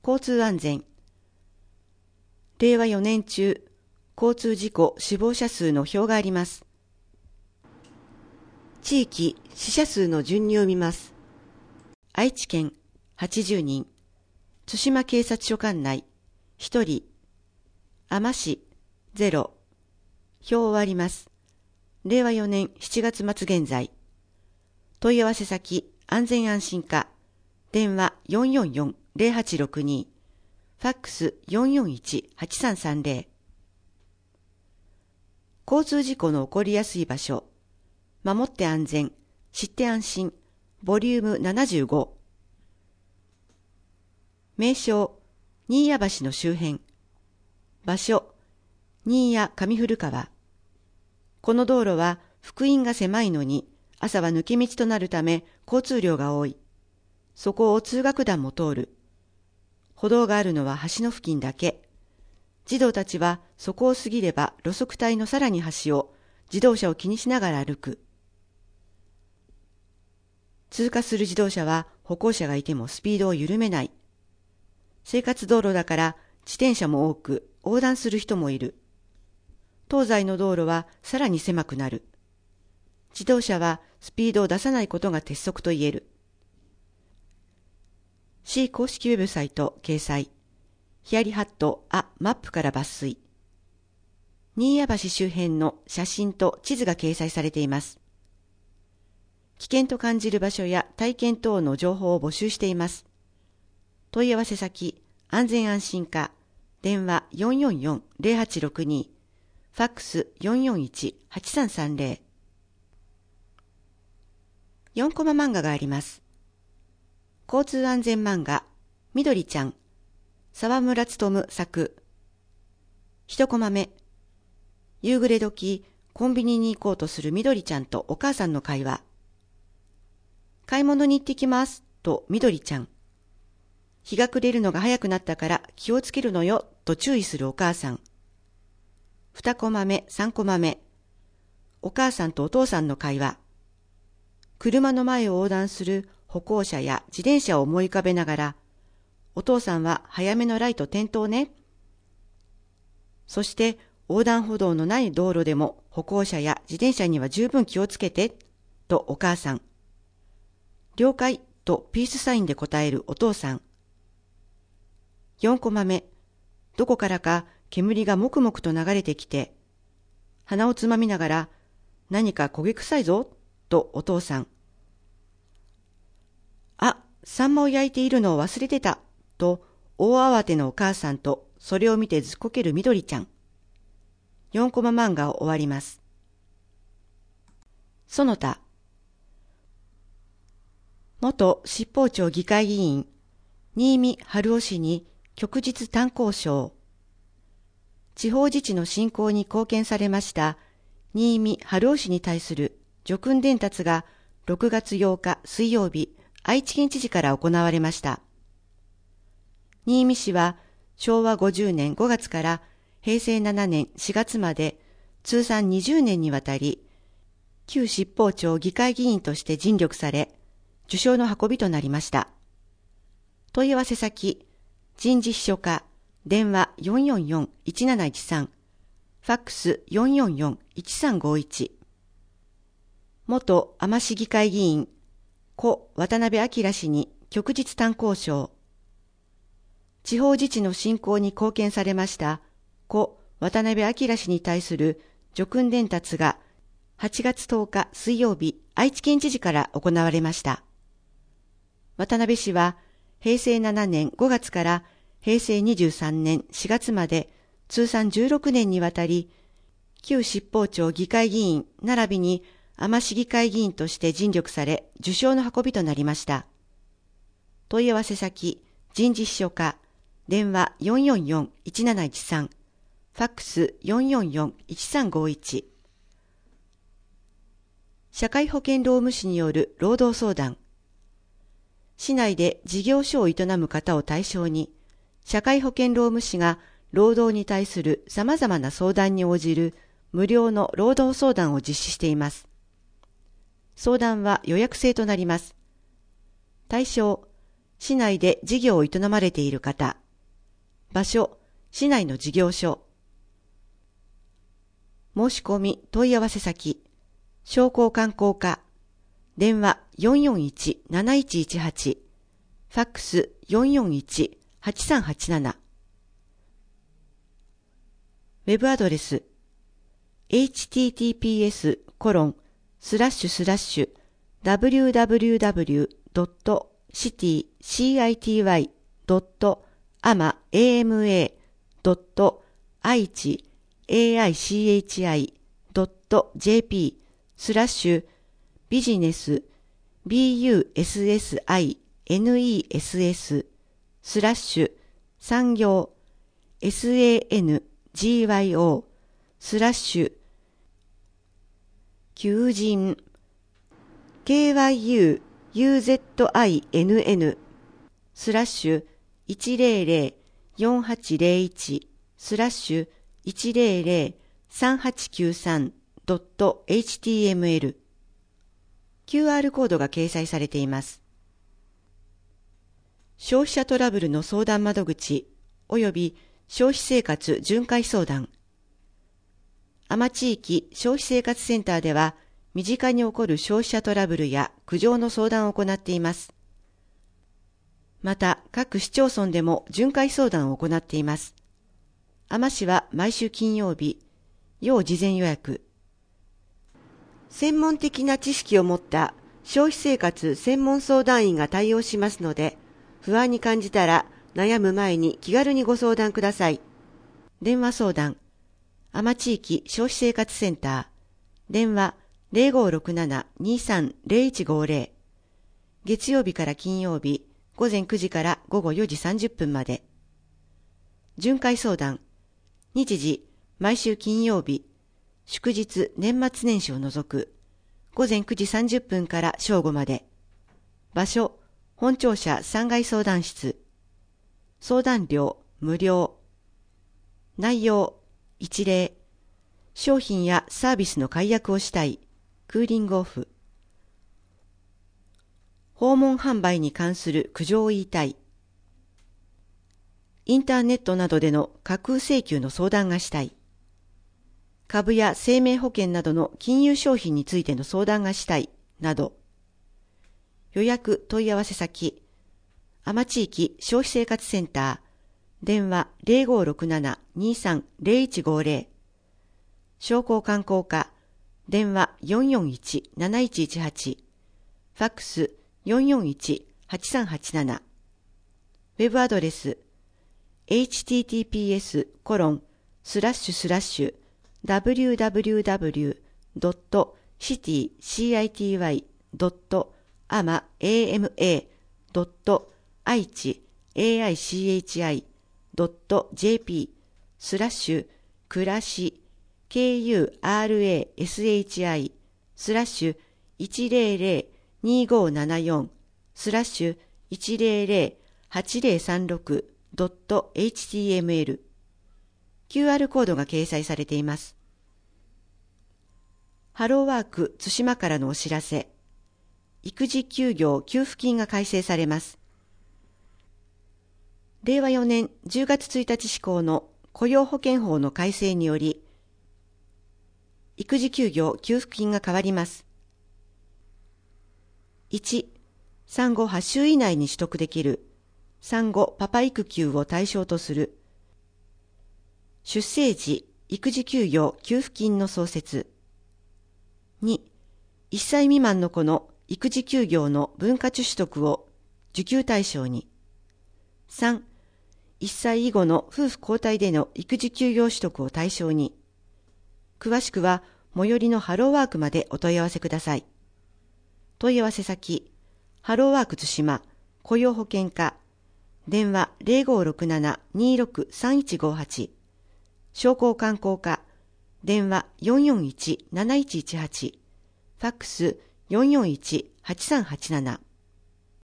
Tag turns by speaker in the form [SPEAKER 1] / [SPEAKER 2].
[SPEAKER 1] 交通安全。令和4年中、交通事故死亡者数の表があります。地域死者数の順に読みます。愛知県80人、津島警察署管内1人、海士0、表を終わります。令和4年7月末現在。問い合わせ先安全安心課、電話 444-0862、ファックス 441-8330。交通事故の起こりやすい場所、守って安全、知って安心、ボリューム75。名称、新谷橋の周辺。場所、新谷上古川。この道路は幅員が狭いのに、朝は抜け道となるため交通量が多い。そこを通学団も通る。歩道があるのは橋の付近だけ。児童たちはそこを過ぎれば路側帯のさらに橋を自動車を気にしながら歩く。通過する自動車は歩行者がいてもスピードを緩めない。生活道路だから自転車も多く横断する人もいる。東西の道路はさらに狭くなる。自動車はスピードを出さないことが鉄則と言える。市公式ウェブサイト掲載。ヒヤリハットマップから抜粋。新谷橋周辺の写真と地図が掲載されています。危険と感じる場所や体験等の情報を募集しています。問い合わせ先、安全安心課、電話 444-0862、ファックス 441-8330。4コマ漫画があります。交通安全漫画、みどりちゃん、沢村勉作。1コマ目、夕暮れ時、コンビニに行こうとするみどりちゃんとお母さんの会話。買い物に行ってきます、とみどりちゃん。日が暮れるのが早くなったから気をつけるのよ、と注意するお母さん。2コマ目、3コマ目、お母さんとお父さんの会話。車の前を横断する歩行者や自転車を思い浮かべながら、お父さんは早めのライト点灯ね。そして横断歩道のない道路でも歩行者や自転車には十分気をつけて、とお母さん。了解、とピースサインで答えるお父さん。4コマ目、どこからか煙がもくもくと流れてきて、鼻をつまみながら、何か焦げ臭いぞ、とお父さん。サンマを焼いているのを忘れてた、と大慌てのお母さんとそれを見てずっこけるみどりちゃん。4コマ漫画を終わります。その他、元七宝町議会議員、新見春夫氏に旭日単光賞。地方自治の振興に貢献されました新見春夫氏に対する叙勲伝達が6月8日水曜日、愛知県知事から行われました。新見氏は昭和50年5月から平成7年4月まで通算20年にわたり、旧七宝町議会議員として尽力され、受賞の運びとなりました。問い合わせ先、人事秘書課、電話 444-1713、ファックス 444-1351。元海士議会議員、故渡辺明氏に旭日単光賞。地方自治の振興に貢献されました故渡辺明氏に対する叙勲伝達が8月10日水曜日、愛知県知事から行われました。渡辺氏は平成7年5月から平成23年4月まで通算16年にわたり、旧七宝町議会議員並びに海士議会議員として尽力され、受賞の運びとなりました。問い合わせ先、人事秘書課、電話 444-1713、ファックス 444-1351。社会保険労務士による労働相談。市内で事業所を営む方を対象に、社会保険労務士が労働に対する様々な相談に応じる無料の労働相談を実施しています。相談は予約制となります。対象、 市内で事業を営まれている方。場所、市内の事業所。申し込み問い合わせ先、商工観光課。電話441-7118。ファックス441-8387。ウェブアドレス 求人 KYUUZINN スラッシュ 100-4801 スラッシュ 100-3893.html QR コードが掲載されています。消費者トラブルの相談窓口及び消費生活巡回相談。多摩地域消費生活センターでは、身近に起こる消費者トラブルや苦情の相談を行っています。また、各市町村でも巡回相談を行っています。多摩市は毎週金曜日、要事前予約。専門的な知識を持った消費生活専門相談員が対応しますので、不安に感じたら悩む前に気軽にご相談ください。電話相談。多摩地域消費生活センター。電話 0567-230150。月曜日から金曜日、午前9時から午後4時30分まで。巡回相談。日時、毎週金曜日、祝日年末年始を除く。午前9時30分から正午まで。場所、本庁舎3階相談室。相談料、無料。内容、一例。商品やサービスの解約をしたい。クーリングオフ。訪問販売に関する苦情を言いたい。インターネットなどでの架空請求の相談がしたい。株や生命保険などの金融商品についての相談がしたい。など。予約問い合わせ先。多摩地域消費生活センター。電話 0567-230150。商工観光課。電話 441-7118。ファックス 441-8387。ウェブアドレス https://www.cityama.aichi.jp スラッシュ暮らし KURASHI スラッシュ1002574スラッシュ1008036.html QR コードが掲載されています。ハローワーク津島からのお知らせ。育児休業給付金が改正されます。令和4年10月1日施行の雇用保険法の改正により、育児休業給付金が変わります。1、産後8週以内に取得できる産後パパ育休を対象とする出生時育児休業給付金の創設。2、1歳未満の子の育児休業の分割取得を受給対象に。3、1歳以後の夫婦交代での育児休業取得を対象に。詳しくは最寄りのハローワークまでお問い合わせください。問い合わせ先、ハローワーク津島雇用保険課。電話 0567-263158。商工観光課。電話 441-7118。ファックス 441-8387。